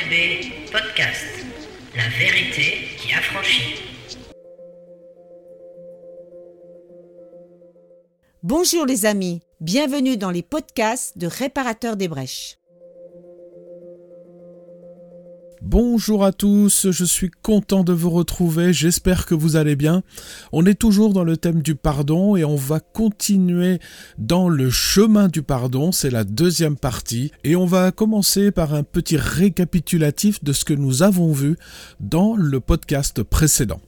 VRB Podcast, la vérité qui affranchit. Bonjour les amis, bienvenue dans les podcasts de Réparateur des Brèches. Bonjour à tous, je suis content de vous retrouver, j'espère que vous allez bien. On est toujours dans le thème du pardon et on va continuer dans le chemin du pardon, c'est la deuxième partie. Et on va commencer par un petit récapitulatif de ce que nous avons vu dans le podcast précédent.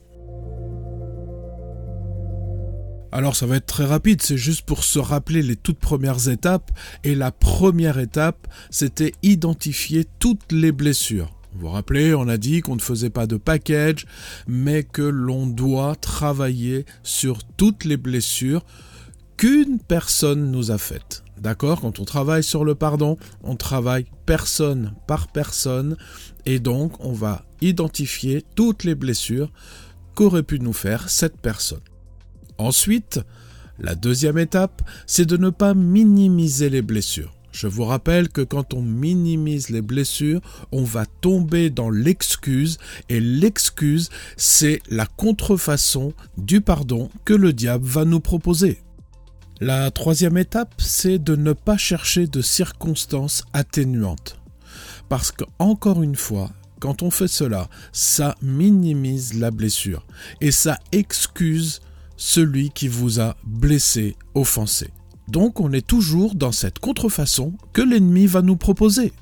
Alors ça va être très rapide, c'est juste pour se rappeler les toutes premières étapes. Et la première étape, c'était identifier toutes les blessures. Vous vous rappelez, on a dit qu'on ne faisait pas de package, mais que l'on doit travailler sur toutes les blessures qu'une personne nous a faites. D'accord ? Quand on travaille sur le pardon, on travaille personne par personne, et donc on va identifier toutes les blessures qu'aurait pu nous faire cette personne. Ensuite, la deuxième étape, c'est de ne pas minimiser les blessures. Je vous rappelle que quand on minimise les blessures, on va tomber dans l'excuse, et l'excuse, c'est la contrefaçon du pardon que le diable va nous proposer. La troisième étape, c'est de ne pas chercher de circonstances atténuantes. Parce qu'encore une fois, quand on fait cela, ça minimise la blessure, et ça excuse celui qui vous a blessé, offensé. Donc on est toujours dans cette contrefaçon que l'ennemi va nous proposer.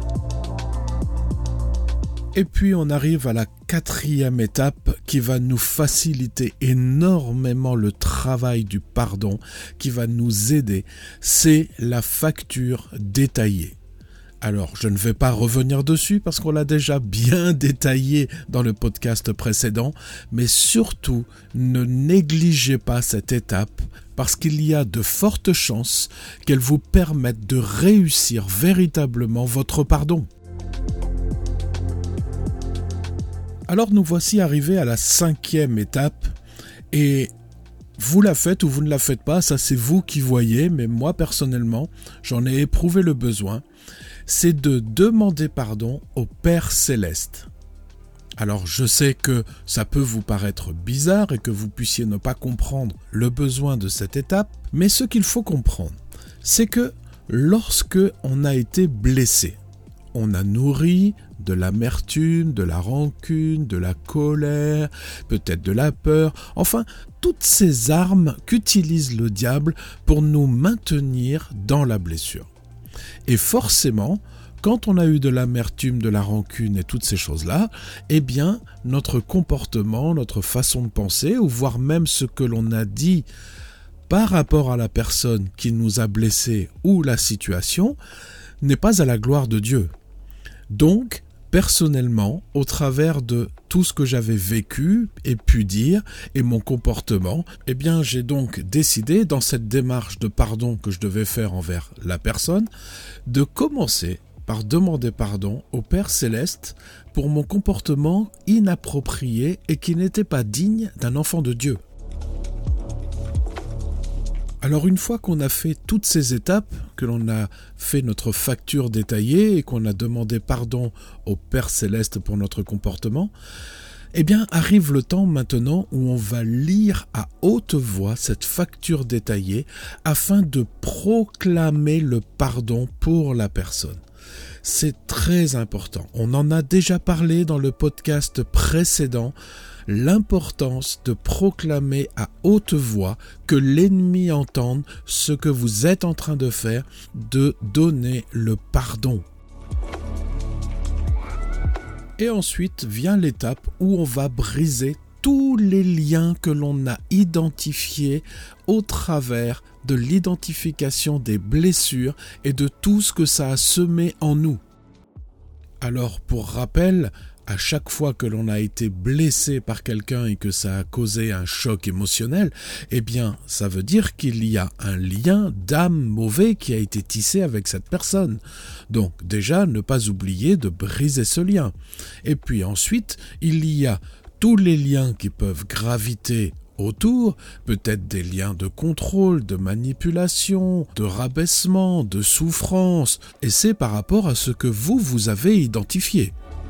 Et puis on arrive à la quatrième étape qui va nous faciliter énormément le travail du pardon, qui va nous aider, c'est la facture détaillée. Alors, je ne vais pas revenir dessus parce qu'on l'a déjà bien détaillé dans le podcast précédent, mais surtout, ne négligez pas cette étape parce qu'il y a de fortes chances qu'elle vous permette de réussir véritablement votre pardon. Alors, nous voici arrivés à la cinquième étape et vous la faites ou vous ne la faites pas, ça c'est vous qui voyez, mais moi personnellement, j'en ai éprouvé le besoin. C'est de demander pardon au Père Céleste. Alors je sais que ça peut vous paraître bizarre et que vous puissiez ne pas comprendre le besoin de cette étape, mais ce qu'il faut comprendre, c'est que lorsque on a été blessé, on a nourri de l'amertume, de la rancune, de la colère, peut-être de la peur, enfin toutes ces armes qu'utilise le diable pour nous maintenir dans la blessure. Et forcément, quand on a eu de l'amertume, de la rancune et toutes ces choses-là, eh bien, notre comportement, notre façon de penser, ou voire même ce que l'on a dit par rapport à la personne qui nous a blessés ou la situation, n'est pas à la gloire de Dieu. Donc, personnellement, au travers de tout ce que j'avais vécu et pu dire et mon comportement, eh bien, j'ai donc décidé, dans cette démarche de pardon que je devais faire envers la personne, de commencer par demander pardon au Père Céleste pour mon comportement inapproprié et qui n'était pas digne d'un enfant de Dieu. Alors une fois qu'on a fait toutes ces étapes, que l'on a fait notre facture détaillée et qu'on a demandé pardon au Père Céleste pour notre comportement, eh bien arrive le temps maintenant où on va lire à haute voix cette facture détaillée afin de proclamer le pardon pour la personne. C'est très important. On en a déjà parlé dans le podcast précédent, l'importance de proclamer à haute voix, que l'ennemi entende ce que vous êtes en train de faire, de donner le pardon. Et ensuite vient l'étape où on va briser tous les liens que l'on a identifiés au travers de l'identification des blessures et de tout ce que ça a semé en nous. Alors, pour rappel, à chaque fois que l'on a été blessé par quelqu'un et que ça a causé un choc émotionnel, eh bien, ça veut dire qu'il y a un lien d'âme mauvais qui a été tissé avec cette personne. Donc, déjà, ne pas oublier de briser ce lien. Et puis ensuite, il y a tous les liens qui peuvent graviter autour, peut-être des liens de contrôle, de manipulation, de rabaissement, de souffrance, et c'est par rapport à ce que vous avez identifié.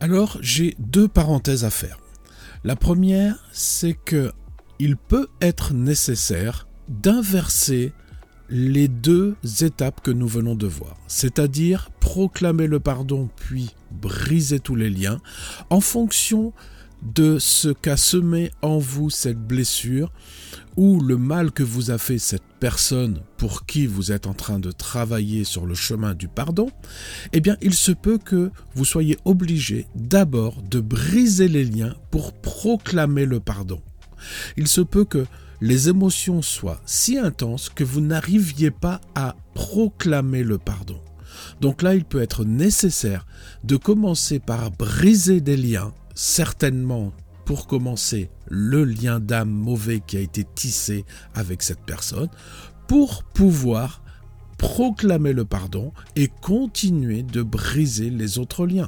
Alors, j'ai 2 parenthèses à faire. La première, c'est que il peut être nécessaire d'inverser les 2 étapes que nous venons de voir, c'est-à-dire proclamer le pardon puis briser tous les liens en fonction de ce qu'a semé en vous cette blessure ou le mal que vous a fait cette personne pour qui vous êtes en train de travailler sur le chemin du pardon, eh bien il se peut que vous soyez obligé d'abord de briser les liens pour proclamer le pardon. Il se peut que les émotions soient si intenses que vous n'arriviez pas à proclamer le pardon. Donc là, il peut être nécessaire de commencer par briser des liens, certainement pour commencer le lien d'âme mauvais qui a été tissé avec cette personne, pour pouvoir proclamer le pardon et continuer de briser les autres liens.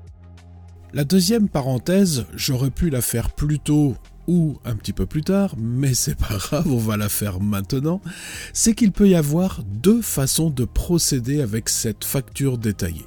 La deuxième parenthèse, j'aurais pu la faire plus tôt ou un petit peu plus tard, mais c'est pas grave, on va la faire maintenant, c'est qu'il peut y avoir 2 façons de procéder avec cette facture détaillée.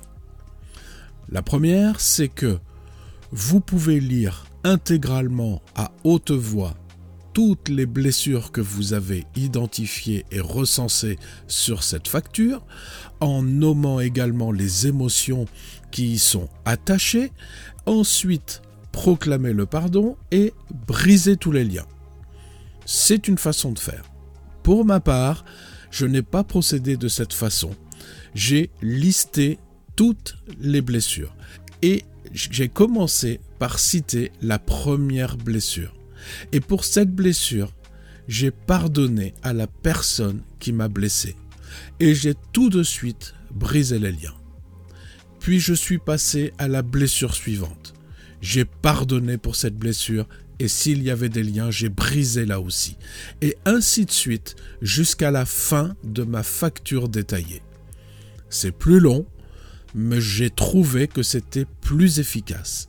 La première, c'est que vous pouvez lire intégralement à haute voix toutes les blessures que vous avez identifiées et recensées sur cette facture, en nommant également les émotions qui y sont attachées, ensuite proclamer le pardon et briser tous les liens. C'est une façon de faire. Pour ma part, je n'ai pas procédé de cette façon. J'ai listé toutes les blessures et j'ai commencé par citer la première blessure. Et pour cette blessure, j'ai pardonné à la personne qui m'a blessé et j'ai tout de suite brisé les liens. Puis je suis passé à la blessure suivante. J'ai pardonné pour cette blessure et s'il y avait des liens, j'ai brisé là aussi. Et ainsi de suite jusqu'à la fin de ma facture détaillée. C'est plus long, mais j'ai trouvé que c'était plus efficace.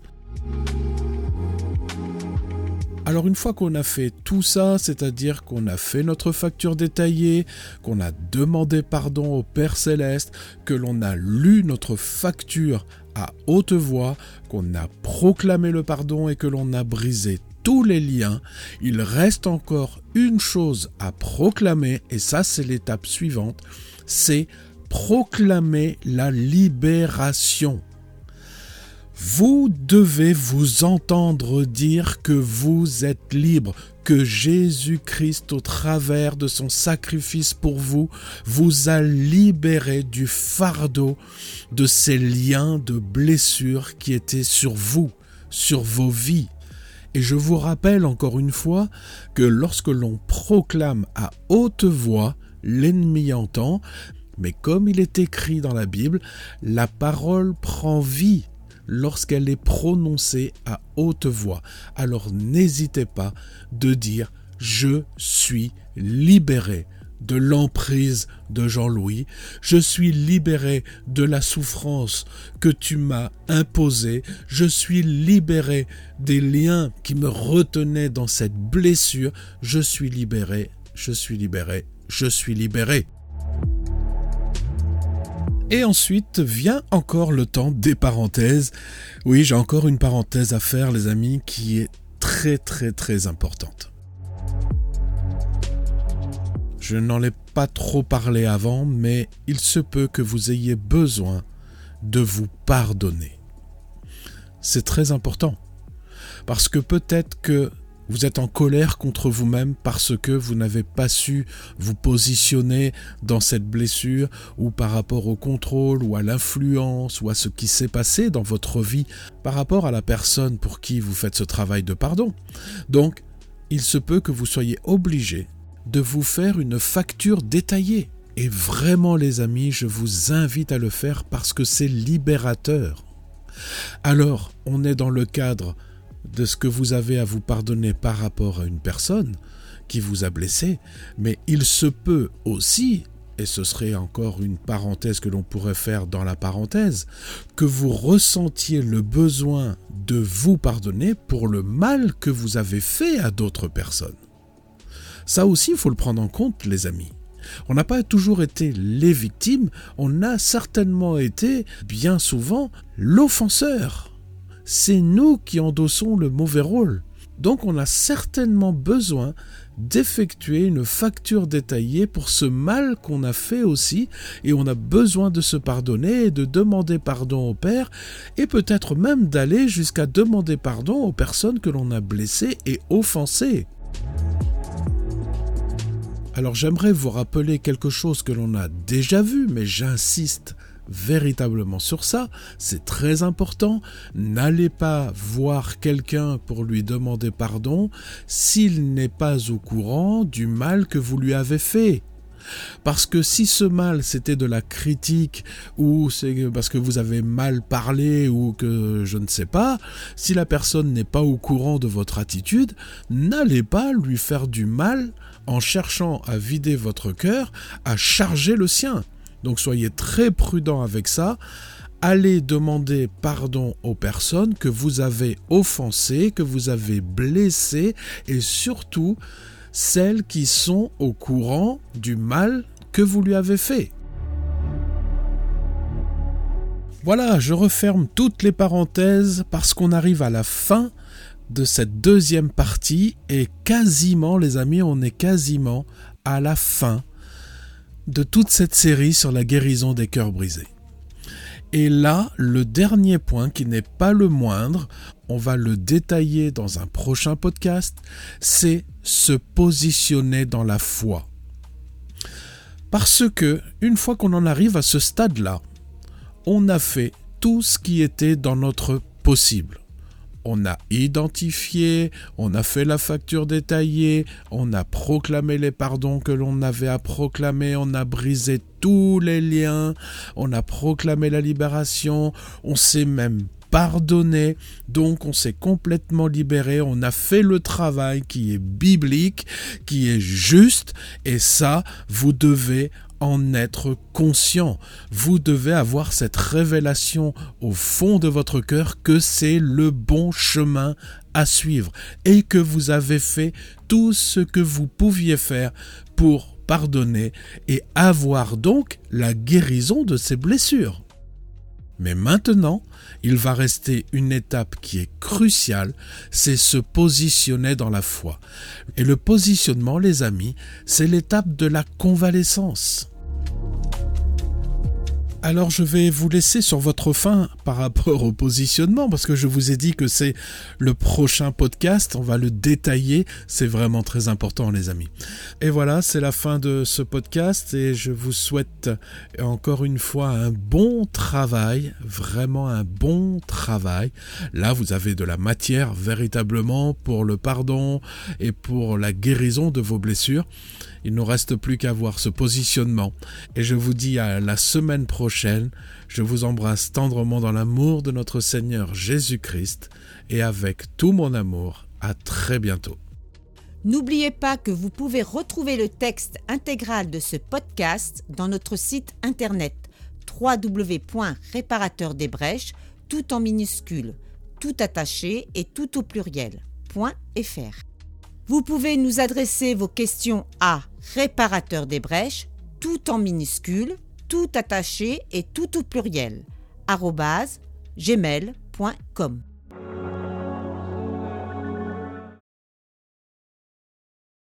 Alors une fois qu'on a fait tout ça, c'est-à-dire qu'on a fait notre facture détaillée, qu'on a demandé pardon au Père Céleste, que l'on a lu notre facture à haute voix, qu'on a proclamé le pardon et que l'on a brisé tous les liens, il reste encore une chose à proclamer, et ça c'est l'étape suivante, c'est proclamer la libération. Vous devez vous entendre dire que vous êtes libre, que Jésus-Christ, au travers de son sacrifice pour vous, vous a libéré du fardeau de ces liens de blessures qui étaient sur vous, sur vos vies. Et je vous rappelle encore une fois que lorsque l'on proclame à haute voix, l'ennemi entend, mais comme il est écrit dans la Bible, la parole prend vie lorsqu'elle est prononcée à haute voix. Alors n'hésitez pas de dire « Je suis libéré de l'emprise de Jean-Louis, je suis libéré de la souffrance que tu m'as imposée, je suis libéré des liens qui me retenaient dans cette blessure, je suis libéré, je suis libéré, je suis libéré ». Et ensuite vient encore le temps des parenthèses. Oui, j'ai encore une parenthèse à faire, les amis, qui est très très très importante. Je n'en ai pas trop parlé avant, mais il se peut que vous ayez besoin de vous pardonner. C'est très important, parce que peut-être que vous êtes en colère contre vous-même parce que vous n'avez pas su vous positionner dans cette blessure ou par rapport au contrôle ou à l'influence ou à ce qui s'est passé dans votre vie par rapport à la personne pour qui vous faites ce travail de pardon. Donc, il se peut que vous soyez obligé de vous faire une facture détaillée. Et vraiment, les amis, je vous invite à le faire parce que c'est libérateur. Alors, on est dans le cadre de ce que vous avez à vous pardonner par rapport à une personne qui vous a blessé, mais il se peut aussi, et ce serait encore une parenthèse que l'on pourrait faire dans la parenthèse, que vous ressentiez le besoin de vous pardonner pour le mal que vous avez fait à d'autres personnes. Ça aussi, il faut le prendre en compte, les amis. On n'a pas toujours été les victimes, on a certainement été, bien souvent, l'offenseur. c'est nous qui endossons le mauvais rôle. Donc on a certainement besoin d'effectuer une facture détaillée pour ce mal qu'on a fait aussi, et on a besoin de se pardonner et de demander pardon au Père, et peut-être même d'aller jusqu'à demander pardon aux personnes que l'on a blessées et offensées. Alors j'aimerais vous rappeler quelque chose que l'on a déjà vu, mais j'insiste véritablement sur ça, c'est très important. N'allez pas voir quelqu'un pour lui demander pardon s'il n'est pas au courant du mal que vous lui avez fait. Parce que si ce mal c'était de la critique, ou c'est parce que vous avez mal parlé, ou que je ne sais pas, si la personne n'est pas au courant de votre attitude, n'allez pas lui faire du mal en cherchant à vider votre cœur, à charger le sien. Donc soyez très prudents avec ça. Allez demander pardon aux personnes que vous avez offensées, que vous avez blessées, et surtout celles qui sont au courant du mal que vous lui avez fait. Voilà, je referme toutes les parenthèses parce qu'on arrive à la fin de cette deuxième partie et quasiment, les amis, on est quasiment à la fin de toute cette série sur la guérison des cœurs brisés. Et là, le dernier point, qui n'est pas le moindre, on va le détailler dans un prochain podcast, c'est se positionner dans la foi. Parce que, une fois qu'on en arrive à ce stade-là, on a fait tout ce qui était dans notre possible. On a identifié, on a fait la facture détaillée, on a proclamé les pardons que l'on avait à proclamer, on a brisé tous les liens, on a proclamé la libération, on s'est même pardonné, donc on s'est complètement libéré, on a fait le travail qui est biblique, qui est juste, et ça, vous devez en être conscient. Vous devez avoir cette révélation au fond de votre cœur que c'est le bon chemin à suivre et que vous avez fait tout ce que vous pouviez faire pour pardonner et avoir donc la guérison de ces blessures. Mais maintenant, il va rester une étape qui est cruciale, c'est se positionner dans la foi. Et le positionnement, les amis, c'est l'étape de la convalescence. Alors je vais vous laisser sur votre faim par rapport au positionnement, parce que je vous ai dit que c'est le prochain podcast, on va le détailler, c'est vraiment très important les amis. Et voilà, c'est la fin de ce podcast et je vous souhaite encore une fois un bon travail, vraiment un bon travail. Là vous avez de la matière véritablement pour le pardon et pour la guérison de vos blessures. Il ne nous reste plus qu'à voir ce positionnement. Et je vous dis à la semaine prochaine. Je vous embrasse tendrement dans l'amour de notre Seigneur Jésus-Christ. Et avec tout mon amour, à très bientôt. N'oubliez pas que vous pouvez retrouver le texte intégral de ce podcast dans notre site internet www.réparateurdesbrèches, tout en minuscules, tout attaché et tout au pluriel, .fr. Vous pouvez nous adresser vos questions à réparateurdesbrèches, tout en minuscules, tout attaché et tout au pluriel, @gmail.com.